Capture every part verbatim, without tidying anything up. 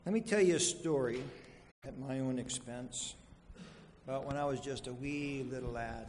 Let me tell you a story at my own expense about when I was just a wee little lad,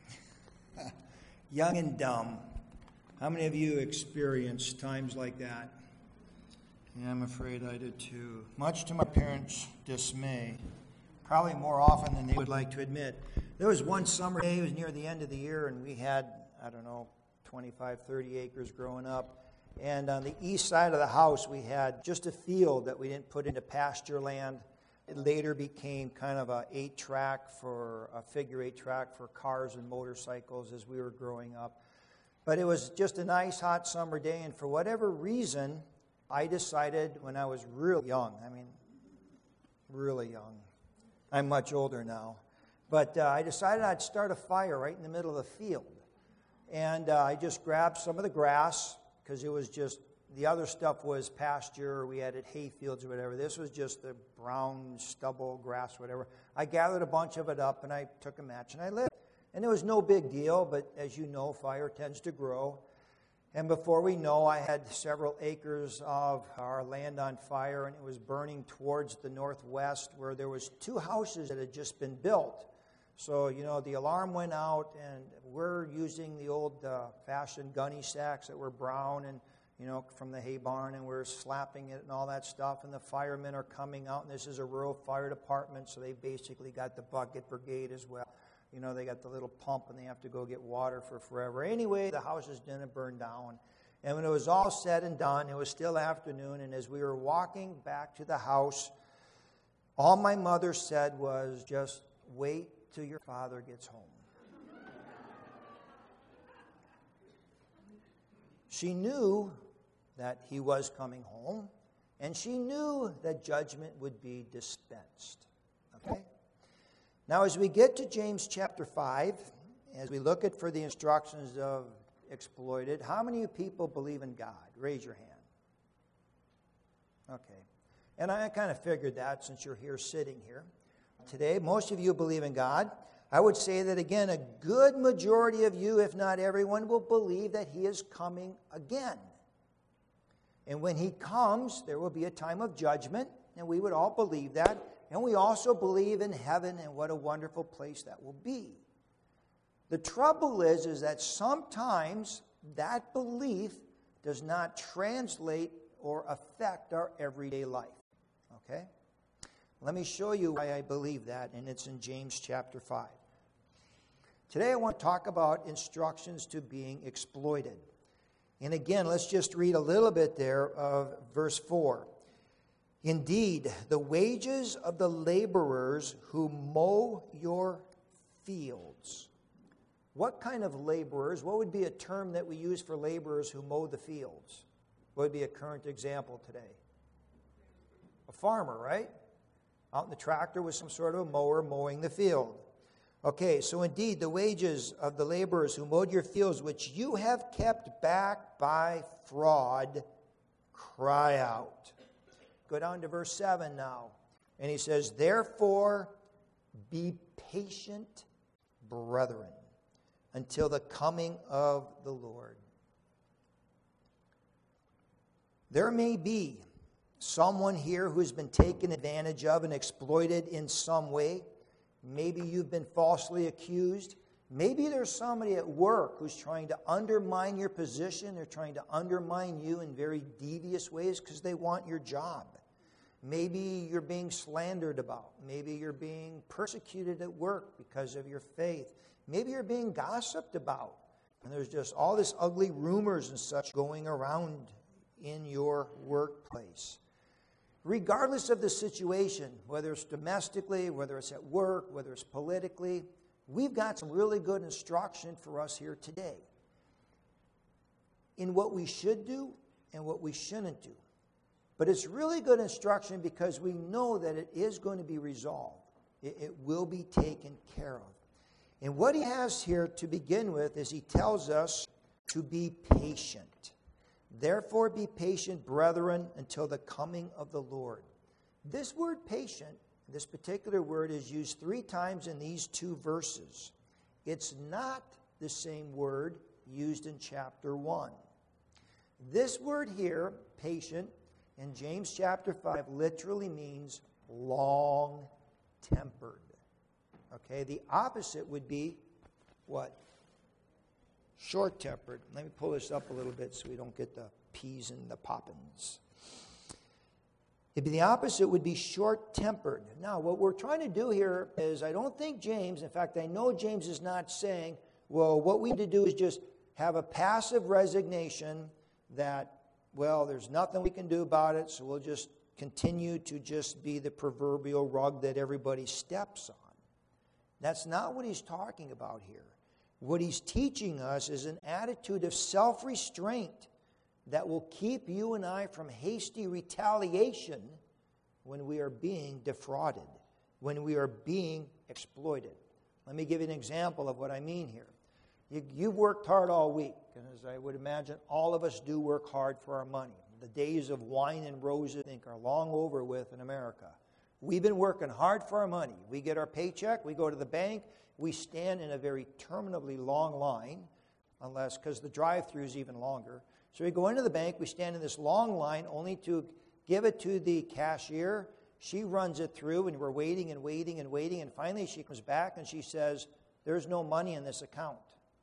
young and dumb. How many of you experienced times like that? Yeah, I'm afraid I did too. Much to my parents' dismay, probably more often than they would like to admit. There was one summer day, it was near the end of the year, and we had, I don't know, twenty-five, thirty acres growing up. And on the east side of the house, we had just a field that we didn't put into pasture land. It later became kind of a eight track for a figure eight track for cars and motorcycles as we were growing up. But it was just a nice hot summer day, and for whatever reason, I decided when I was real young, I mean, really young. I'm much older now. But uh, I decided I'd start a fire right in the middle of the field. And uh, I just grabbed some of the grass, because it was just, the other stuff was pasture, we added hay fields or whatever. This was just the brown stubble, grass, whatever. I gathered a bunch of it up, and I took a match, and I lit. And it was no big deal, but as you know, fire tends to grow. And before we know, I had several acres of our land on fire, and it was burning towards the northwest, where there was two houses that had just been built. So, you know, the alarm went out, and we're using the old-fashioned uh, gunny sacks that were brown and, you know, from the hay barn, and we're slapping it and all that stuff, and the firemen are coming out, and this is a rural fire department, so they basically got the bucket brigade as well. You know, they got the little pump, and they have to go get water for forever. Anyway, the houses didn't burn down. And when it was all said and done, it was still afternoon, and as we were walking back to the house, all my mother said was, just wait till your father gets home. She knew that he was coming home, and she knew that judgment would be dispensed. Okay? Now, as we get to James chapter five, as we look at for the instructions of exploited, how many of you people believe in God? Raise your hand. Okay. And I kind of figured that since you're here sitting here today. Most of you believe in God. I would say that, again, a good majority of you, if not everyone, will believe that he is coming again. And when he comes, there will be a time of judgment, and we would all believe that. And we also believe in heaven, and what a wonderful place that will be. The trouble is, is that sometimes that belief does not translate or affect our everyday life. Okay? Let me show you why I believe that, and it's in James chapter five. Today I want to talk about instructions to being exploited. And again, let's just read a little bit there of verse four. Indeed, the wages of the laborers who mow your fields. What kind of laborers? What would be a term that we use for laborers who mow the fields? What would be a current example today? A farmer, right? Out in the tractor with some sort of a mower mowing the field. Okay, so indeed, the wages of the laborers who mowed your fields, which you have kept back by fraud, cry out. Go down to verse seven now. And he says, therefore, be patient, brethren, until the coming of the Lord. There may be someone here who's been taken advantage of and exploited in some way. Maybe you've been falsely accused. Maybe there's somebody at work who's trying to undermine your position. They're trying to undermine you in very devious ways because they want your job. Maybe you're being slandered about. Maybe you're being persecuted at work because of your faith. Maybe you're being gossiped about. And there's just all this ugly rumors and such going around in your workplace. Regardless of the situation, whether it's domestically, whether it's at work, whether it's politically, we've got some really good instruction for us here today in what we should do and what we shouldn't do. But it's really good instruction because we know that it is going to be resolved. It, it will be taken care of. And what he has here to begin with is he tells us to be patient. Therefore be patient, brethren, until the coming of the Lord. This word patient, this particular word, is used three times in these two verses. It's not the same word used in chapter one. This word here, patient, in James chapter five literally means long-tempered. Okay, the opposite would be what? Short-tempered. Let me pull this up a little bit so we don't get the peas and the poppins. It'd be the opposite would be short-tempered. Now, what we're trying to do here is, I don't think James, in fact, I know James is not saying, well, what we need to do is just have a passive resignation that, well, there's nothing we can do about it, so we'll just continue to just be the proverbial rug that everybody steps on. That's not what he's talking about here. What he's teaching us is an attitude of self-restraint that will keep you and I from hasty retaliation when we are being defrauded, when we are being exploited. Let me give you an example of what I mean here. You, you've worked hard all week, and as I would imagine, all of us do work hard for our money. The days of wine and roses, I think, are long over with in America. We've been working hard for our money. We get our paycheck, we go to the bank, we stand in a very terminably long line, unless, because the drive-thru is even longer. So we go into the bank, we stand in this long line only to give it to the cashier. She runs it through, and we're waiting and waiting and waiting, and finally she comes back and she says, there's no money in this account.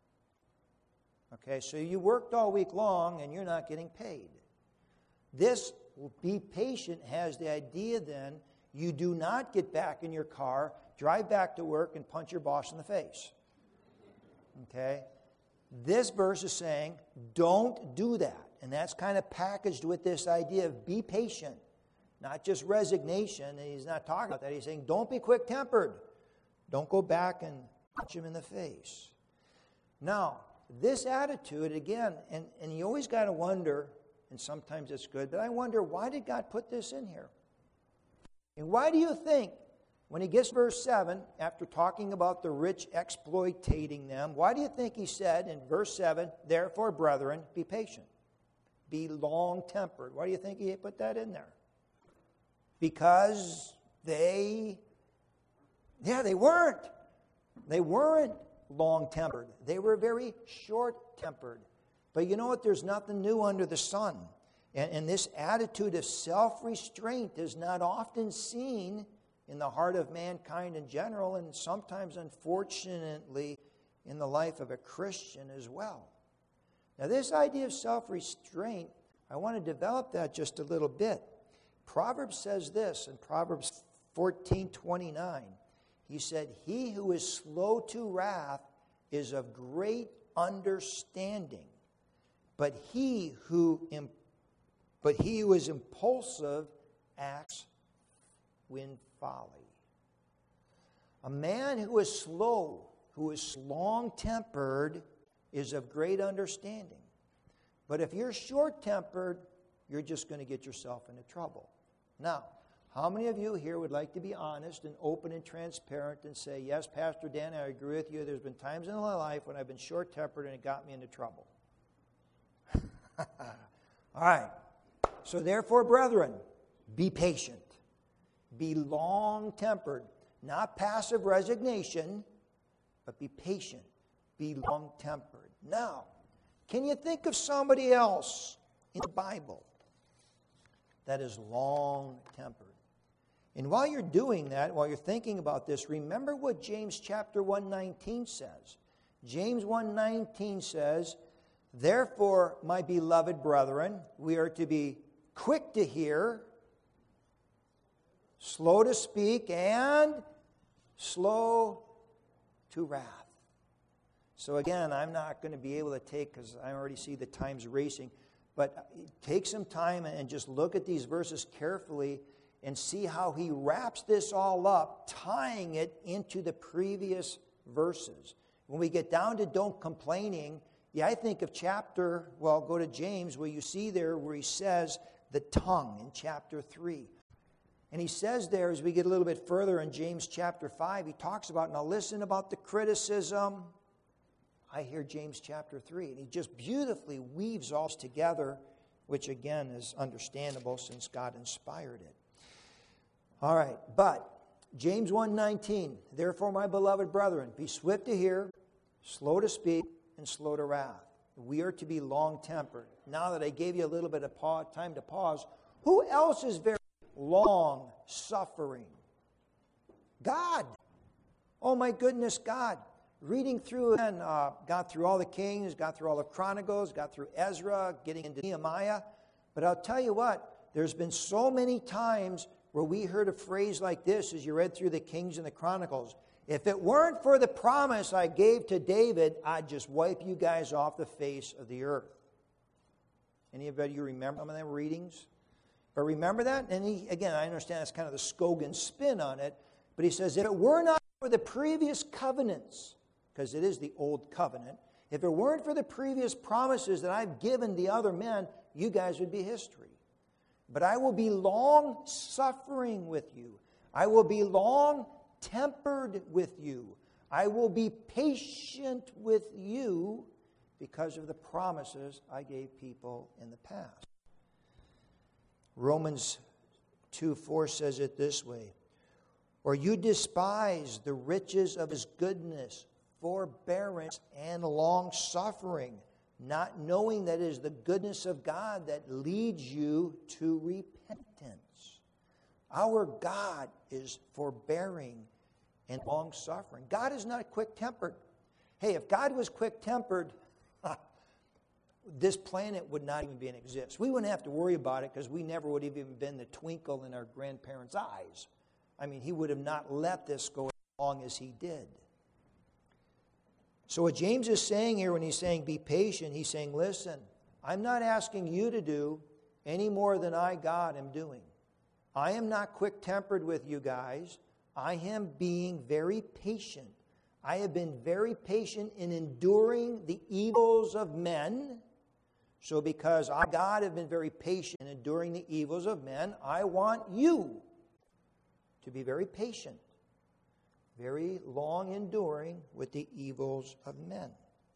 Okay, so you worked all week long and you're not getting paid. This, be patient, has the idea then, you do not get back in your car, drive back to work, and punch your boss in the face. Okay? This verse is saying, don't do that. And that's kind of packaged with this idea of be patient, not just resignation. And he's not talking about that. He's saying, don't be quick-tempered. Don't go back and punch him in the face. Now, this attitude, again, and, and you always got to wonder, and sometimes it's good, but I wonder, why did God put this in here? And why do you think, when he gets to verse seven, after talking about the rich exploitating them, why do you think he said in verse seven, therefore, brethren, be patient, be long-tempered? Why do you think he put that in there? Because they, yeah, they weren't. They weren't long-tempered. They were very short-tempered. But you know what? There's nothing new under the sun. And, and this attitude of self-restraint is not often seen in the heart of mankind in general, and sometimes, unfortunately, in the life of a Christian as well. Now, this idea of self-restraint, I want to develop that just a little bit. Proverbs says this in Proverbs fourteen twenty-nine. He said, he who is slow to wrath is of great understanding, but he who im- but he who is impulsive acts in folly. A man who is slow, who is long-tempered, is of great understanding. But if you're short-tempered, you're just going to get yourself into trouble. Now, how many of you here would like to be honest and open and transparent and say, yes, Pastor Dan, I agree with you. There's been times in my life when I've been short-tempered and it got me into trouble. All right. So therefore, brethren, be patient. Be long-tempered. Not passive resignation, but be patient. Be long-tempered. Now, can you think of somebody else in the Bible that is long-tempered? And while you're doing that, while you're thinking about this, remember what James chapter one nineteen says. James one nineteen says, therefore, my beloved brethren, we are to be quick to hear, slow to speak, and slow to wrath. So again, I'm not going to be able to take, because I already see the time's racing, but take some time and just look at these verses carefully and see how he wraps this all up, tying it into the previous verses. When we get down to don't complaining, yeah, I think of chapter, well, go to James, where you see there where he says the tongue in chapter three. And he says there, as we get a little bit further in James chapter five, he talks about, now listen about the criticism. I hear James chapter three. And he just beautifully weaves all this together, which again is understandable since God inspired it. All right, but James one nineteen, therefore, my beloved brethren, be swift to hear, slow to speak, and slow to wrath. We are to be long-tempered. Now that I gave you a little bit of pause, time to pause, Who else is very long suffering? God. Oh my goodness, God. Reading through and uh, got through all the Kings, got through all the Chronicles, got through Ezra, getting into Nehemiah. But I'll tell you what, there's been so many times where we heard a phrase like this as you read through the Kings and the Chronicles. If it weren't for the promise I gave to David, I'd just wipe you guys off the face of the earth. Any of you remember some of them readings? But remember that? And he, again, I understand that's kind of the Scogan spin on it. But he says, if it were not for the previous covenants, because it is the old covenant, if it weren't for the previous promises that I've given the other men, you guys would be history. But I will be long suffering with you. I will be long tempered with you. I will be patient with you because of the promises I gave people in the past. Romans two four says it this way, or you despise the riches of his goodness, forbearance, and long-suffering, not knowing that it is the goodness of God that leads you to repentance. Our God is forbearing and long-suffering. God is not quick-tempered. Hey, if God was quick-tempered, this planet would not even be in existence. We wouldn't have to worry about it because we never would have even been the twinkle in our grandparents' eyes. I mean, he would have not let this go as long as he did. So what James is saying here when he's saying be patient, he's saying, listen, I'm not asking you to do any more than I, God, am doing. I am not quick-tempered with you guys. I am being very patient. I have been very patient in enduring the evils of men. So because I, God, have been very patient in enduring the evils of men, I want you to be very patient, very long enduring with the evils of men.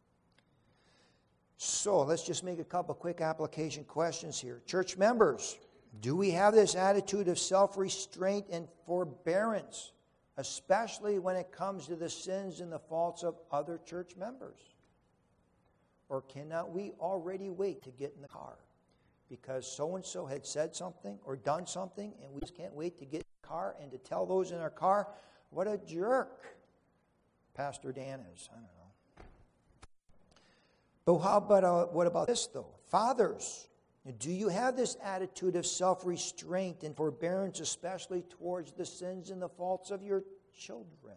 So let's just make a couple quick application questions here. Church members, do we have this attitude of self-restraint and forbearance, especially when it comes to the sins and the faults of other church members? Or cannot we already wait to get in the car because so-and-so had said something or done something, and we just can't wait to get in the car and to tell those in our car, what a jerk Pastor Dan is? I don't know. But how about, uh, what about this, though? Fathers, do you have this attitude of self-restraint and forbearance, especially towards the sins and the faults of your children?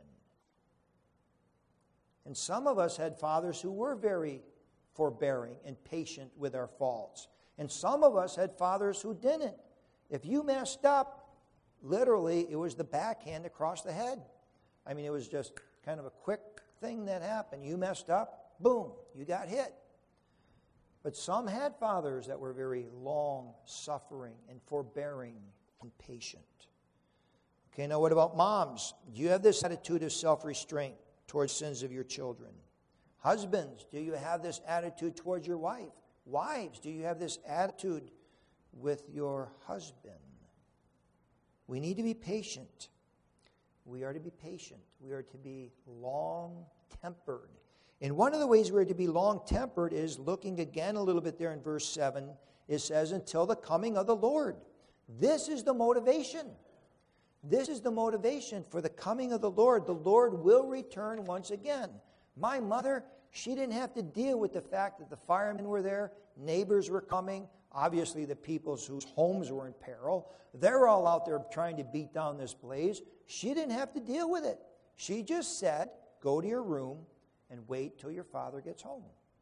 And some of us had fathers who were very forbearing and patient with our faults. And some of us had fathers who didn't. If you messed up, literally, it was the backhand across the head. I mean, it was just kind of a quick thing that happened. You messed up, boom, you got hit. But some had fathers that were very long-suffering and forbearing and patient. Okay, now what about moms? Do you have this attitude of self-restraint towards sins of your children? Husbands, do you have this attitude towards your wife? Wives, do you have this attitude with your husband? We need to be patient. We are to be patient. We are to be long-tempered. And one of the ways we're to be long-tempered is looking again a little bit there in verse seven. It says, until the coming of the Lord. This is the motivation. This is the motivation for the coming of the Lord. The Lord will return once again. My mother, she didn't have to deal with the fact that the firemen were there, neighbors were coming, obviously the people whose homes were in peril. They're all out there trying to beat down this blaze. She didn't have to deal with it. She just said, go to your room and wait till your father gets home.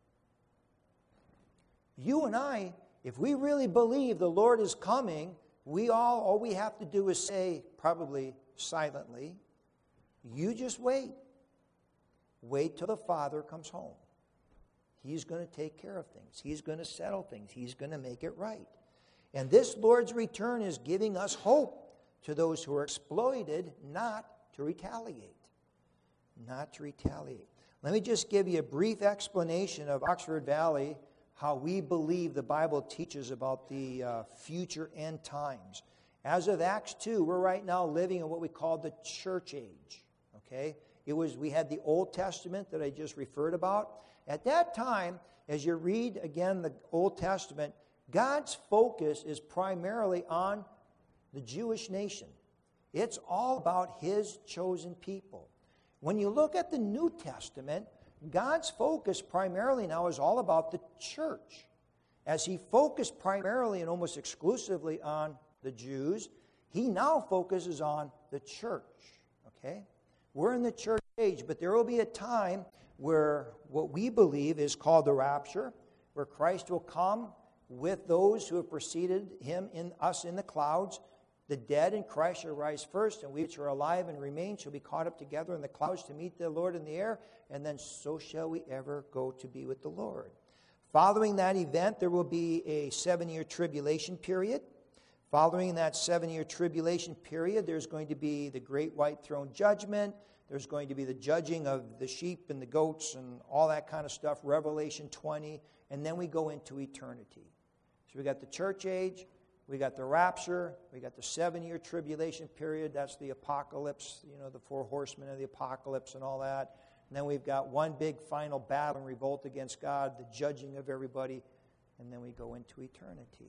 You and I, if we really believe the Lord is coming, we all, all we have to do is say, probably silently, you just wait. Wait till the Father comes home. He's going to take care of things. He's going to settle things. He's going to make it right. And this Lord's return is giving us hope to those who are exploited not to retaliate. Not to retaliate. Let me just give you a brief explanation of Oxford Valley, how we believe the Bible teaches about the uh, future end times. As of Acts two, we're right now living in what we call the church age. Okay? It was, we had the Old Testament that I just referred about. At that time, as you read again the Old Testament, God's focus is primarily on the Jewish nation. It's all about His chosen people. When you look at the New Testament, God's focus primarily now is all about the church. As He focused primarily and almost exclusively on the Jews, He now focuses on the church. Okay? We're in the church age, but there will be a time where what we believe is called the rapture, where Christ will come with those who have preceded Him in us in the clouds. The dead in Christ shall rise first, and we which are alive and remain shall be caught up together in the clouds to meet the Lord in the air, and then so shall we ever go to be with the Lord. Following that event, there will be a seven-year tribulation period. Following that seven-year tribulation period, there's going to be the great white throne judgment. There's going to be the judging of the sheep and the goats and all that kind of stuff, Revelation twenty, and then we go into eternity. So we got the church age, we got the rapture, we got the seven-year tribulation period, that's the apocalypse, you know, the four horsemen of the apocalypse and all that. And then we've got one big final battle and revolt against God, the judging of everybody, and then we go into eternity.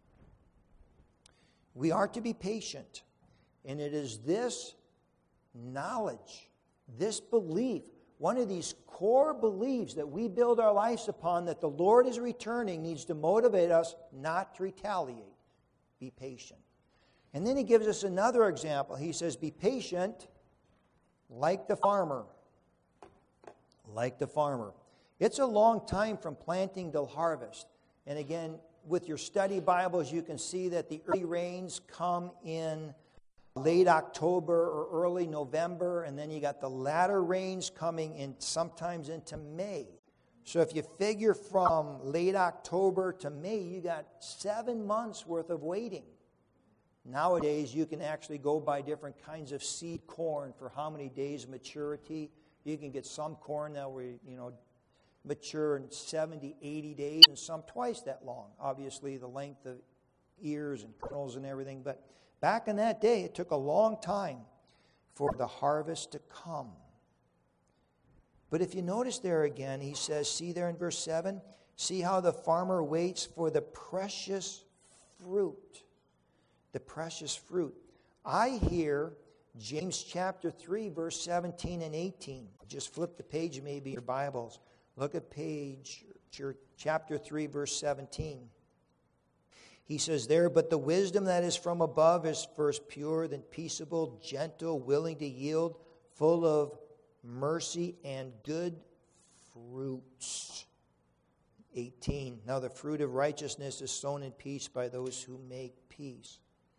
We are to be patient, and it is this knowledge, this belief, one of these core beliefs that we build our lives upon, that the Lord is returning, needs to motivate us not to retaliate. Be patient. And then he gives us another example. He says, be patient like the farmer. Like the farmer. It's a long time from planting till harvest. And again, with your study Bibles, you can see that the early rains come in late October or early November, and then you got the latter rains coming in sometimes into May. So if you figure from late October to May, you got seven months worth of waiting. Nowadays, you can actually go buy different kinds of seed corn for how many days maturity. You can get some corn that will, you know, mature in seventy, eighty days, and some twice that long. Obviously, the length of ears and kernels and everything. But back in that day, it took a long time for the harvest to come. But if you notice there again, he says, see there in verse seven, see how the farmer waits for the precious fruit. The precious fruit. I hear James chapter three, verse seventeen and eighteen. Just flip the page maybe in your Bibles. Look at page, chapter three, verse seventeen. He says there, but the wisdom that is from above is first pure, then peaceable, gentle, willing to yield, full of mercy and good fruits. eighteen. Now the fruit of righteousness is sown in peace by those who make peace.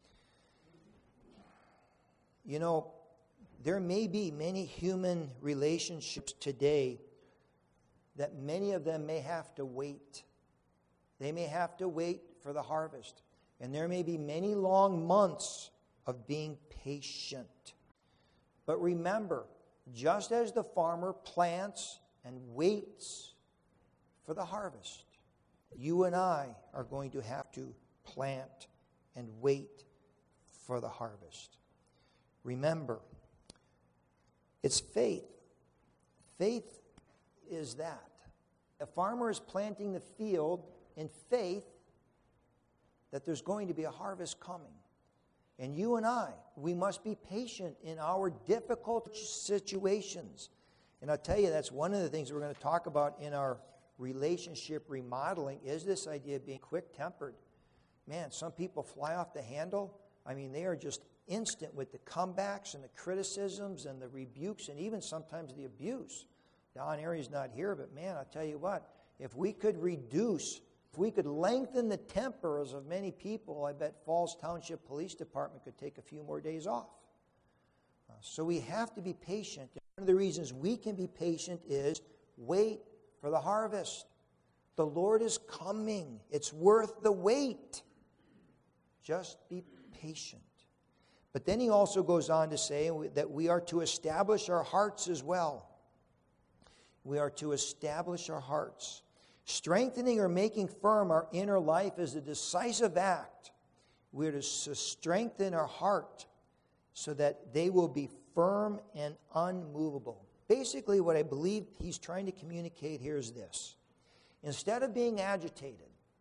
You know, there may be many human relationships today that many of them may have to wait. They may have to wait for the harvest. And there may be many long months of being patient. But remember, just as the farmer plants and waits for the harvest, you and I are going to have to plant and wait for the harvest. Remember, it's faith. Faith is that. The farmer is planting the field in faith that there's going to be a harvest coming. And you and I, we must be patient in our difficult situations. And I'll tell you, that's one of the things we're going to talk about in our relationship remodeling, is this idea of being quick-tempered. Man, some people fly off the handle. I mean, they are just instant with the comebacks and the criticisms and the rebukes and even sometimes the abuse. Don Aries not here, but man, I'll tell you what, if we could reduce, if we could lengthen the tempers of many people, I bet Falls Township Police Department could take a few more days off. Uh, so we have to be patient. One of the reasons we can be patient is wait for the harvest. The Lord is coming. It's worth the wait. Just be patient. But then he also goes on to say that we are to establish our hearts as well. We are to establish our hearts. Strengthening or making firm our inner life is a decisive act. We are to strengthen our heart so that they will be firm and unmovable. Basically, what I believe he's trying to communicate here is this. Instead of being agitated,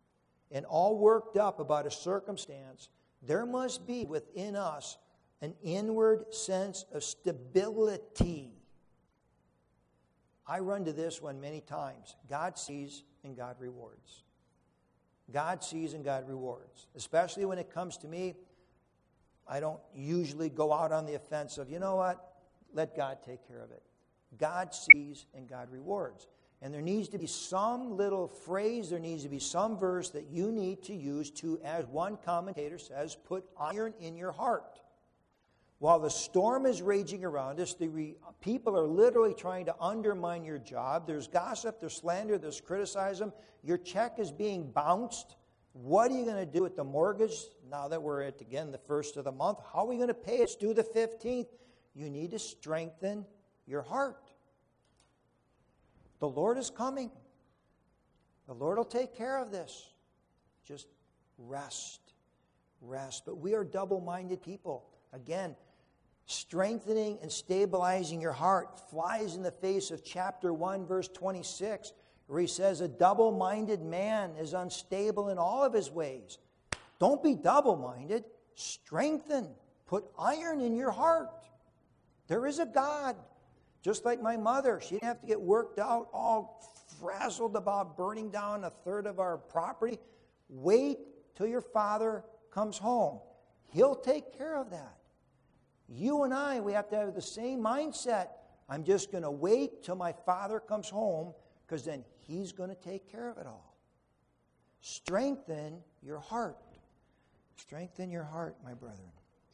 and all worked up about a circumstance, there must be within us an inward sense of stability. I run to this one many times. God sees and God rewards. God sees and God rewards. Especially when it comes to me, I don't usually go out on the offense of, you know what, let God take care of it. God sees and God rewards. And there needs to be some little phrase, there needs to be some verse that you need to use to, as one commentator says, put iron in your heart. While the storm is raging around us, the re- people are literally trying to undermine your job. There's gossip, there's slander, there's criticism. Your check is being bounced. What are you going to do with the mortgage now that we're at, again, the first of the month? How are we going to pay it? It's due the fifteenth. You need to strengthen your heart. The Lord is coming. The Lord will take care of this. Just rest. Rest. But we are double-minded people. Again, strengthening and stabilizing your heart flies in the face of chapter one, verse twenty-six, where he says, a double-minded man is unstable in all of his ways. Don't be double-minded. Strengthen. Put iron in your heart. There is a God. Just like my mother, she didn't have to get worked out, all frazzled about burning down a third of our property. Wait till your father comes home. He'll take care of that. You and I, we have to have the same mindset. I'm just going to wait till my father comes home, because then he's going to take care of it all. Strengthen your heart. Strengthen your heart, my brethren.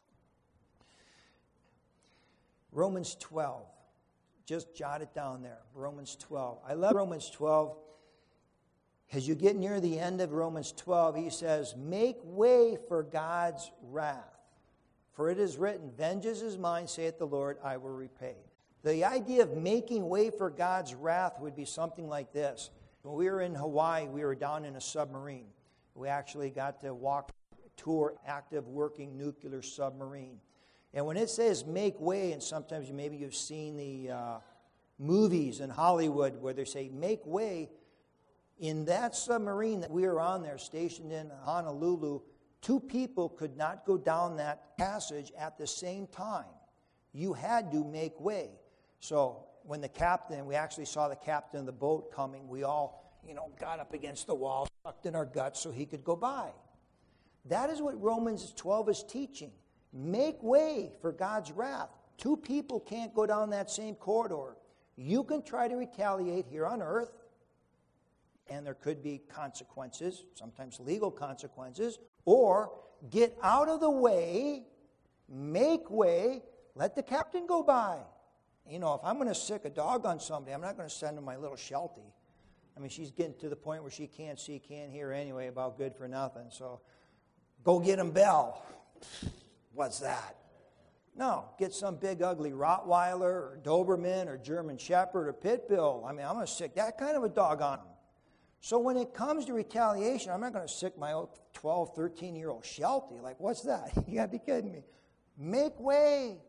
Romans twelve. Just jot it down there. Romans twelve. I love Romans twelve. As you get near the end of Romans twelve, he says, make way for God's wrath. For it is written, vengeance is mine, saith the Lord, I will repay. The idea of making way for God's wrath would be something like this. When we were in Hawaii, we were down in a submarine. We actually got to walk, tour active working nuclear submarine. And when it says make way, and sometimes you, maybe you've seen the uh, movies in Hollywood where they say make way, in that submarine that we were on there, stationed in Honolulu, two people could not go down that passage at the same time. You had to make way. So when the captain, we actually saw the captain of the boat coming, we all, you know, got up against the wall, sucked in our guts so he could go by. That is what Romans twelve is teaching. Make way for God's wrath. Two people can't go down that same corridor. You can try to retaliate here on earth, and there could be consequences, sometimes legal consequences, or get out of the way, make way, let the captain go by. You know, if I'm going to sick a dog on somebody, I'm not going to send him my little Sheltie. I mean, she's getting to the point where she can't see, can't hear anyway about good for nothing. So go get him Belle. What's that? No, get some big ugly Rottweiler or Doberman or German Shepherd or Pit Bull. I mean, I'm going to sick that kind of a dog on him. So when it comes to retaliation, I'm not going to sick my twelve, thirteen-year-old Sheltie. Like, what's that? You got to be kidding me. Make way.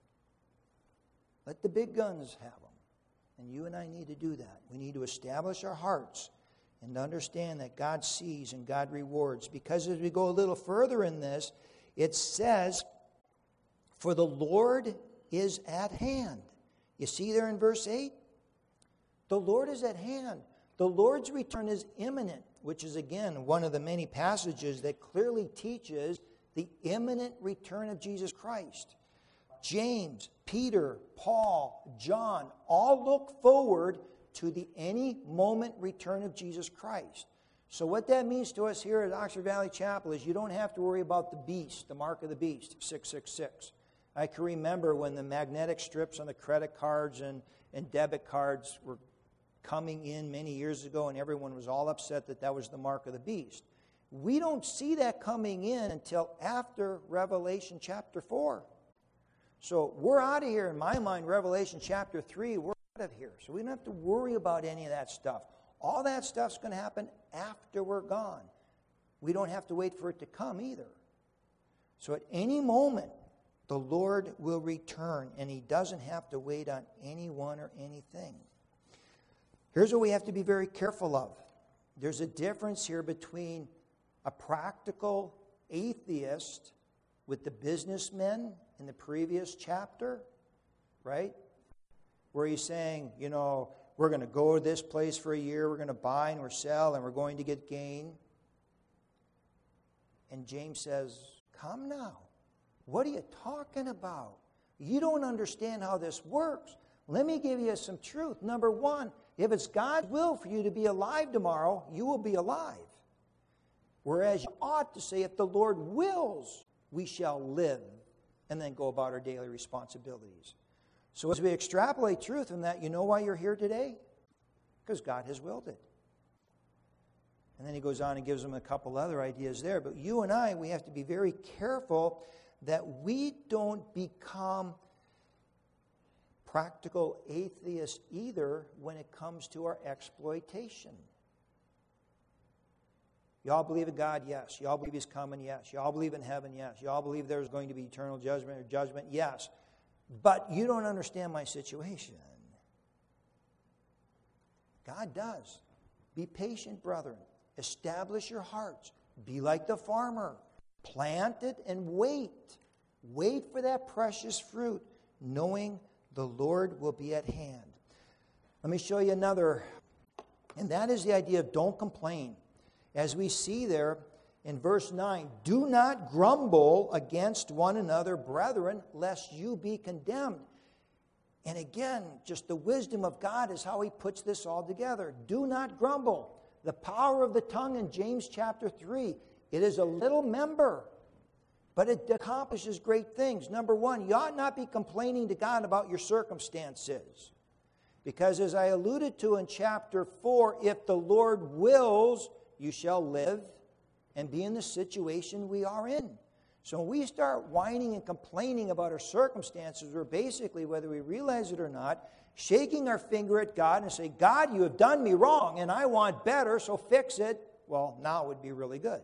Let the big guns have them. And you and I need to do that. We need to establish our hearts and understand that God sees and God rewards. Because as we go a little further in this, it says, for the Lord is at hand. You see there in verse eight? The Lord is at hand. The Lord's return is imminent, which is, again, one of the many passages that clearly teaches the imminent return of Jesus Christ. James, Peter, Paul, John, all look forward to the any moment return of Jesus Christ. So what that means to us here at Oxford Valley Chapel is you don't have to worry about the beast, the mark of the beast, six six six. I can remember when the magnetic strips on the credit cards and, and debit cards were coming in many years ago, and everyone was all upset that that was the mark of the beast. We don't see that coming in until after Revelation chapter four. So we're out of here, in my mind, Revelation chapter three, we're out of here. So we don't have to worry about any of that stuff. All that stuff's going to happen after we're gone. We don't have to wait for it to come either. So at any moment, the Lord will return, and he doesn't have to wait on anyone or anything. Here's what we have to be very careful of. There's a difference here between a practical atheist with the businessmen in the previous chapter, right? Where he's saying, you know, we're going to go to this place for a year, we're going to buy and we're sell, and we're going to get gain. And James says, come now. What are you talking about? You don't understand how this works. Let me give you some truth. Number one, if it's God's will for you to be alive tomorrow, you will be alive. Whereas you ought to say, if the Lord wills, we shall live, and then go about our daily responsibilities. So as we extrapolate truth from that, you know why you're here today? Because God has willed it. And then he goes on and gives them a couple other ideas there. But you and I, we have to be very careful that we don't become practical atheists either when it comes to our exploitation. Y'all believe in God? Yes. Y'all believe He's coming? Yes. Y'all believe in heaven? Yes. Y'all believe there's going to be eternal judgment or judgment? Yes. But you don't understand my situation. God does. Be patient, brethren. Establish your hearts. Be like the farmer. Plant it and wait. Wait for that precious fruit, knowing the Lord will be at hand. Let me show you another, and that is the idea of don't complain. As we see there in verse nine, do not grumble against one another, brethren, lest you be condemned. And again, just the wisdom of God is how He puts this all together. Do not grumble. The power of the tongue in James chapter three, it is a little member, but it accomplishes great things. Number one, you ought not be complaining to God about your circumstances. Because as I alluded to in chapter four, if the Lord wills, you shall live and be in the situation we are in. So when we start whining and complaining about our circumstances, we're basically, whether we realize it or not, shaking our finger at God and say, God, you have done me wrong and I want better, so fix it. Well, now would be really good.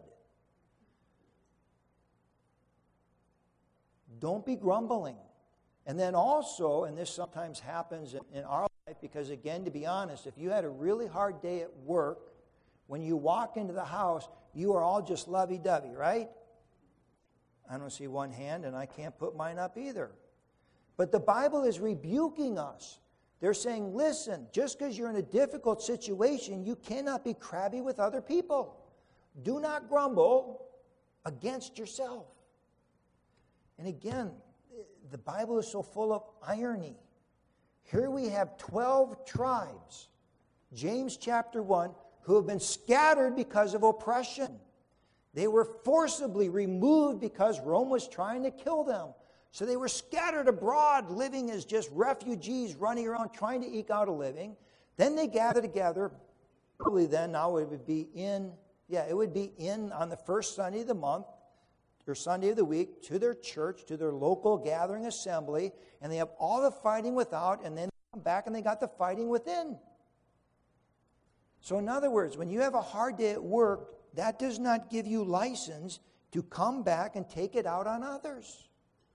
Don't be grumbling. And then also, and this sometimes happens in, in our life, because again, to be honest, if you had a really hard day at work, when you walk into the house, you are all just lovey-dovey, right? I don't see one hand, and I can't put mine up either. But the Bible is rebuking us. They're saying, listen, just because you're in a difficult situation, you cannot be crabby with other people. Do not grumble against yourself. And again, the Bible is so full of irony. Here we have twelve tribes, James chapter one, who have been scattered because of oppression. They were forcibly removed because Rome was trying to kill them. So they were scattered abroad, living as just refugees, running around trying to eke out a living. Then they gather together. Probably then, now it would be in, yeah, it would be in on the first Sunday of the month, or Sunday of the week, to their church, to their local gathering assembly, and they have all the fighting without, and then they come back and they got the fighting within. So in other words, when you have a hard day at work, that does not give you license to come back and take it out on others.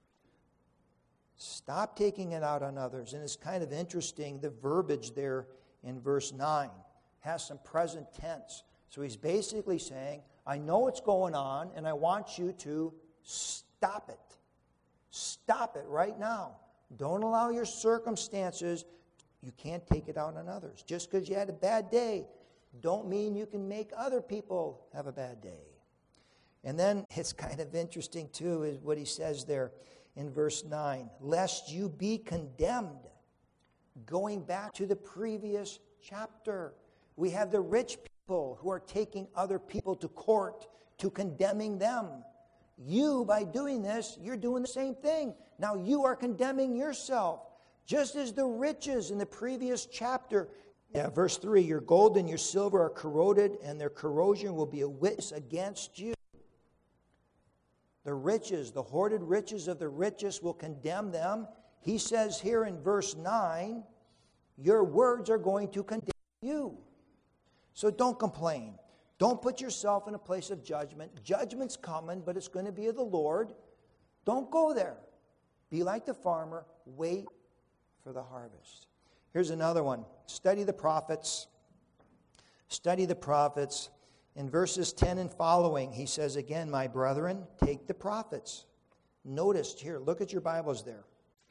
Stop taking it out on others. And it's kind of interesting, the verbiage there in verse nine has some present tense. So he's basically saying, I know what's going on, and I want you to stop it. Stop it right now. Don't allow your circumstances, you can't take it out on others. Just because you had a bad day, don't mean you can make other people have a bad day. And then it's kind of interesting, too, is what he says there in verse nine. Lest you be condemned. Going back to the previous chapter, we have the rich people who are taking other people to court, to condemning them. You, by doing this, you're doing the same thing. Now you are condemning yourself. Just as the riches in the previous chapter, yeah, verse three, your gold and your silver are corroded, and their corrosion will be a witness against you. The riches, the hoarded riches of the richest will condemn them. He says here in verse nine, your words are going to condemn you. So don't complain. Don't put yourself in a place of judgment. Judgment's coming, but it's going to be of the Lord. Don't go there. Be like the farmer. Wait for the harvest. Here's another one. Study the prophets. Study the prophets. In verses ten and following, he says again, my brethren, take the prophets. Notice here, look at your Bibles there.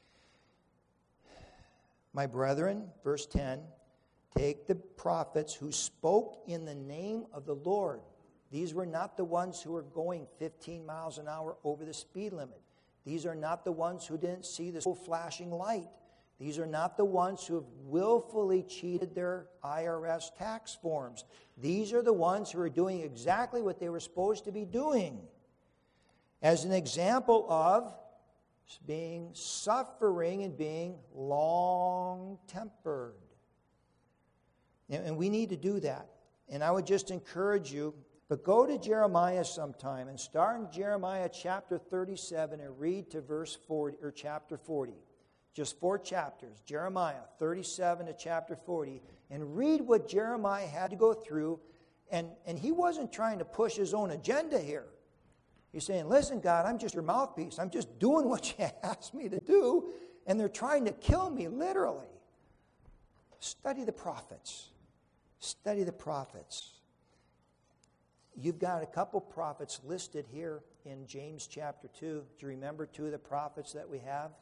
My brethren, verse ten, take the prophets who spoke in the name of the Lord. These were not the ones who were going fifteen miles an hour over the speed limit. These are not the ones who didn't see the flashing light. These are not the ones who have willfully cheated their I R S tax forms. These are the ones who are doing exactly what they were supposed to be doing. As an example of being suffering and being long-tempered. And we need to do that. And I would just encourage you, but go to Jeremiah sometime and start in Jeremiah chapter thirty-seven and read to verse forty, or chapter forty. Just four chapters, Jeremiah thirty-seven to chapter forty, and read what Jeremiah had to go through. And, and he wasn't trying to push his own agenda here. He's saying, listen, God, I'm just your mouthpiece. I'm just doing what you asked me to do, and they're trying to kill me, literally. Study the prophets. Study the prophets. You've got a couple prophets listed here in James chapter two. Do you remember two of the prophets that we have?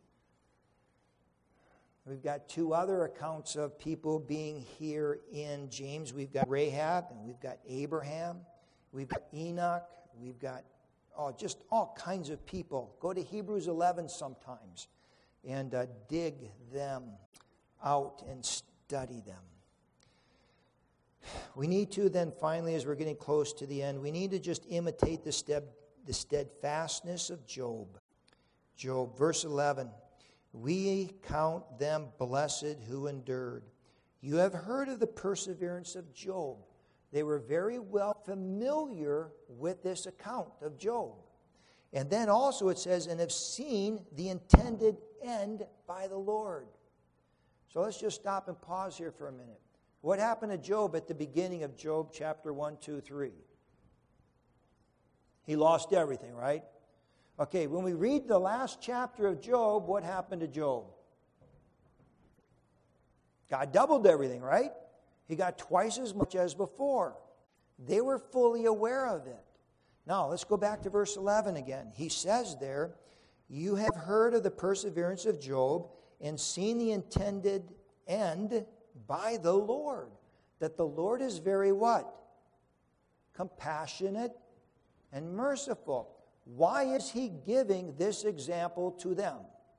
We've got two other accounts of people being here in James. We've got Rahab, and we've got Abraham. We've got Enoch. We've got oh, just all kinds of people. Go to Hebrews eleven sometimes and uh, dig them out and study them. We need to then finally, as we're getting close to the end, we need to just imitate the, stead, the steadfastness of Job. Job, verse eleven. We count them blessed who endured. You have heard of the perseverance of Job. They were very well familiar with this account of Job. And then also it says, and have seen the intended end by the Lord. So let's just stop and pause here for a minute. What happened to Job at the beginning of Job chapter one, two, three? He lost everything, right? Okay, when we read the last chapter of Job, what happened to Job? God doubled everything, right? He got twice as much as before. They were fully aware of it. Now, let's go back to verse eleven again. He says there, you have heard of the perseverance of Job and seen the intended end by the Lord. That the Lord is very what? Compassionate and merciful. Why is he giving this example to them?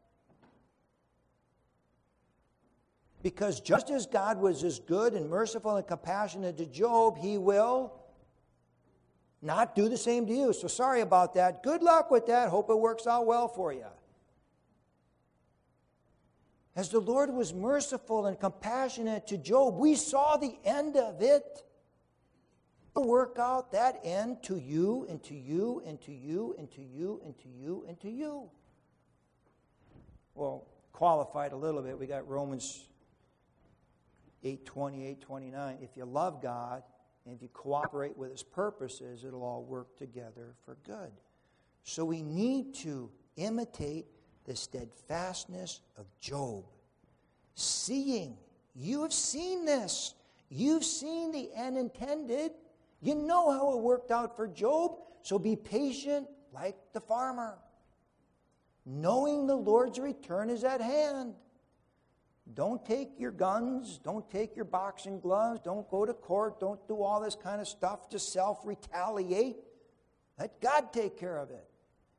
Because just as God was as good and merciful and compassionate to Job, he will not do the same to you. So sorry about that. Good luck with that. Hope it works out well for you. As the Lord was merciful and compassionate to Job, we saw the end of it. Work out that end to you and to you and to you and to you and to you and to you. Well, qualified a little bit. We got Romans eight twenty, eight twenty-nine. If you love God and if you cooperate with his purposes, it'll all work together for good. So we need to imitate the steadfastness of Job. Seeing, you have seen this. You've seen the end intended. You know how it worked out for Job, so be patient like the farmer, knowing the Lord's return is at hand. Don't take your guns, don't take your boxing gloves, don't go to court, don't do all this kind of stuff to self-retaliate. Let God take care of it.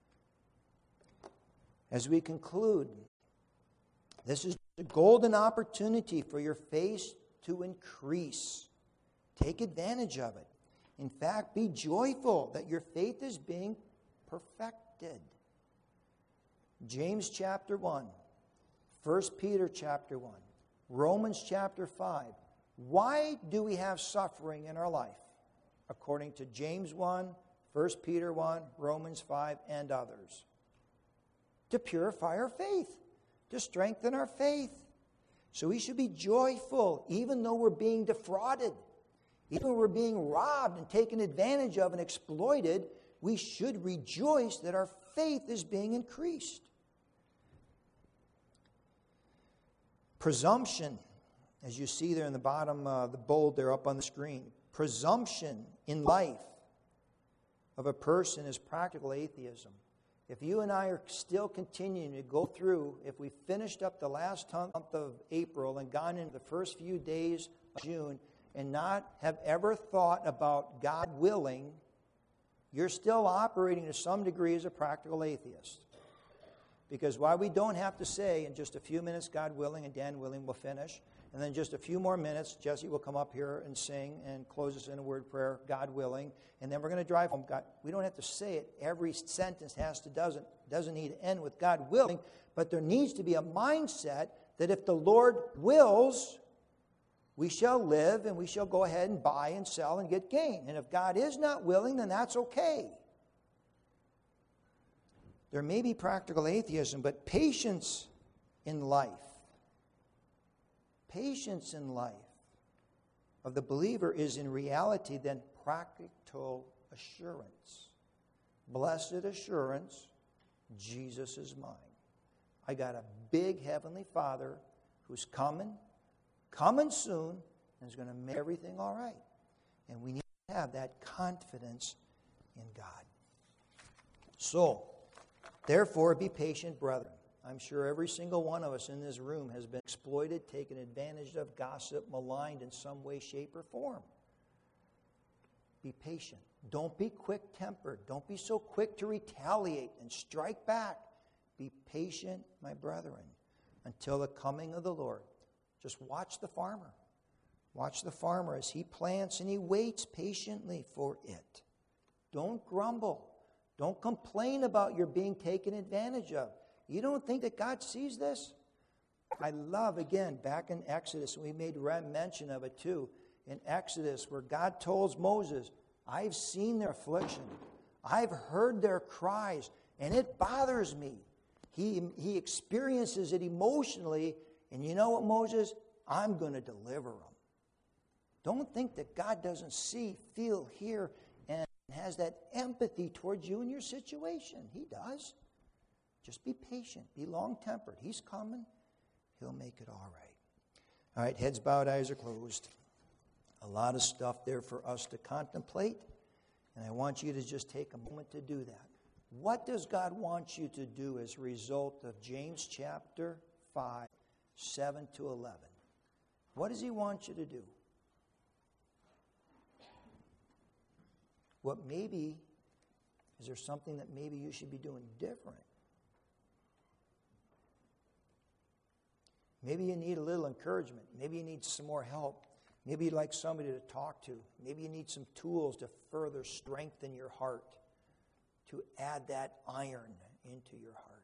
As we conclude, this is a golden opportunity for your faith to increase. Take advantage of it. In fact, be joyful that your faith is being perfected. James chapter one, First Peter chapter one, Romans chapter five. Why do we have suffering in our life? According to James one, First Peter one, Romans five, and others. To purify our faith, to strengthen our faith. So we should be joyful even though we're being defrauded. Even when we're being robbed and taken advantage of and exploited, we should rejoice that our faith is being increased. Presumption, as you see there in the bottom, uh, the bold there up on the screen. presumption in life of a person is practical atheism. If you and I are still continuing to go through, if we finished up the last month of April and gone into the first few days of June and not have ever thought about God willing, you're still operating to some degree as a practical atheist. Because while we don't have to say in just a few minutes, God willing, and Dan willing, we'll finish, and then just a few more minutes, Jesse will come up here and sing and close us in a word of prayer, God willing, and then we're going to drive home. God, we don't have to say it. Every sentence has to doesn't doesn't need to end with God willing, but there needs to be a mindset that if the Lord wills, we shall live and we shall go ahead and buy and sell and get gain. And if God is not willing, then that's okay. There may be practical atheism, but patience in life, patience in life of the believer is in reality then practical assurance. Blessed assurance, Jesus is mine. I got a big heavenly Father who's coming, coming soon, and is going to make everything all right. And we need to have that confidence in God. So, therefore, be patient, brethren. I'm sure every single one of us in this room has been exploited, taken advantage of, gossiped, maligned in some way, shape, or form. Be patient. Don't be quick-tempered. Don't be so quick to retaliate and strike back. Be patient, my brethren, until the coming of the Lord. Just watch the farmer. Watch the farmer as he plants and he waits patiently for it. Don't grumble. Don't complain about your being taken advantage of. You don't think that God sees this? I love, again, back in Exodus, and we made mention of it too, in Exodus, where God told Moses, I've seen their affliction. I've heard their cries, and it bothers me. He, he experiences it emotionally, and you know what, Moses? I'm going to deliver them. Don't think that God doesn't see, feel, hear, and has that empathy towards you and your situation. He does. Just be patient. Be long-tempered. He's coming. He'll make it all right. All right, heads bowed, eyes are closed. A lot of stuff there for us to contemplate, and I want you to just take a moment to do that. What does God want you to do as a result of James chapter five, seven to eleven? What does he want you to do? What maybe, is there something that maybe you should be doing different? Maybe you need a little encouragement. Maybe you need some more help. Maybe you'd like somebody to talk to. Maybe you need some tools to further strengthen your heart, to add that iron into your heart.